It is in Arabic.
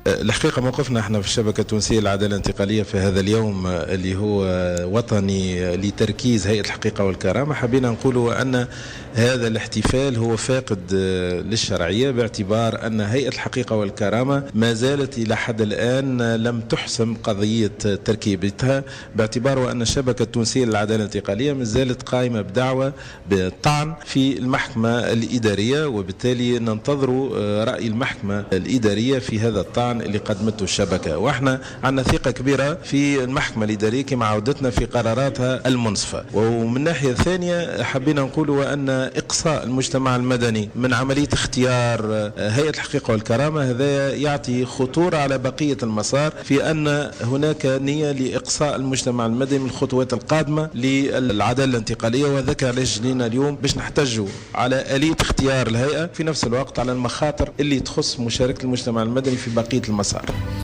الحقيقة موقفنا احنا في الشبكة التونسية للعدالة الانتقالية في هذا اليوم اللي هو وطني لتركيز هيئة الحقيقة والكرامة، حبينا نقول أن هذا الاحتفال هو فاقد للشرعية، باعتبار أن هيئة الحقيقة والكرامة ما زالت إلى حد الآن لم تحسم قضية تركيبتها، باعتبار أن الشبكة التونسية للعدالة الانتقالية ما زالت قائمة بدعوى بالطعن في المحكمة الإدارية، وبالتالي ننتظر رأي المحكمة الإدارية في هذا الطعن اللي قدمته الشبكة. واحنا عندنا ثقة كبيرة في المحكمة الإدارية كما عودتنا في قراراتها المنصفة. ومن ناحية ثانية حبينا نقول أن إقصاء المجتمع المدني من عملية اختيار هيئة الحقيقة والكرامة هذا يعطي خطورة على بقية المسار، في أن هناك نية لإقصاء المجتمع المدني من الخطوات القادمة للعدالة الانتقالية، وذاك علاش جينا اليوم باش نحتجوا على آلية اختيار الهيئة، في نفس الوقت على المخاطر اللي تخص مشاركة المجتمع المدني في بقية المسار.